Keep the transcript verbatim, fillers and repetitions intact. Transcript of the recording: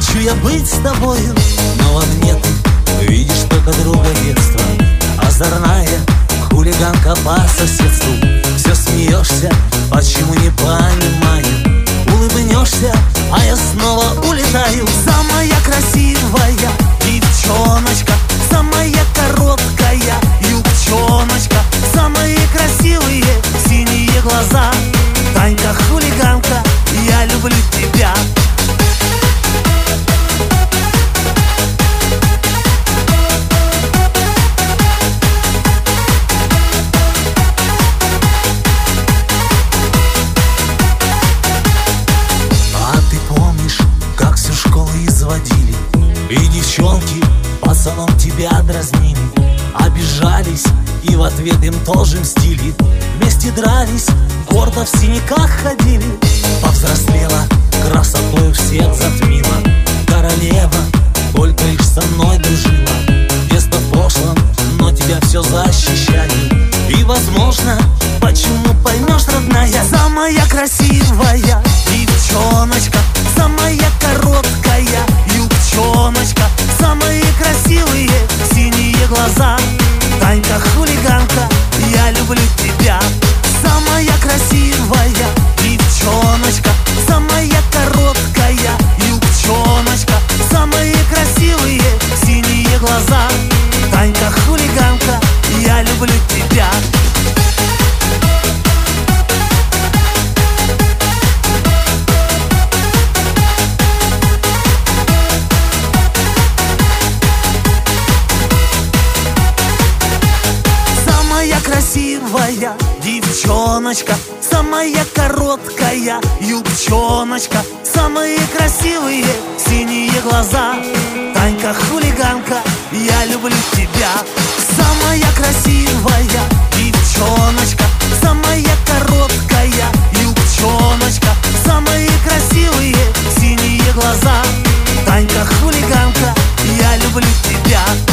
Хочу я быть с тобою, но во мне ты видишь только друга детства. Озорная хулиганка по соседству. Все смеешься, почему не понимаю. Улыбнешься, а я снова улетаю. Самая красивая девчоночка, самая короткая юбчоночка, самые красивые синие глаза. Танька хулиганка, я люблю тебя. И девчонки пацанов тебя дразнили, обижались и в ответ им тоже мстили. Вместе дрались, гордо в синяках ходили. Повзрослела, красотою всех затмила. Королева, только лишь со мной дружила. Детство в прошлом, но тебя все защищаю. И возможно, почему поймешь, родная. Самая красивая девчоночка, самая короткая юбчоночка, самые красивые синие глаза. Танька хулиганка, я люблю тебя. Самая красивая девчоночка, самая короткая юбчоночка, самые красивые синие глаза. Танька хулиганка, я люблю тебя. Красивая девчоночка, самая короткая юбчоночка, самые красивые синие глаза. Танька хулиганка, я люблю тебя. Самая красивая девчоночка, самая короткая юбчоночка, самые красивые синие глаза. Танька хулиганка, я люблю тебя.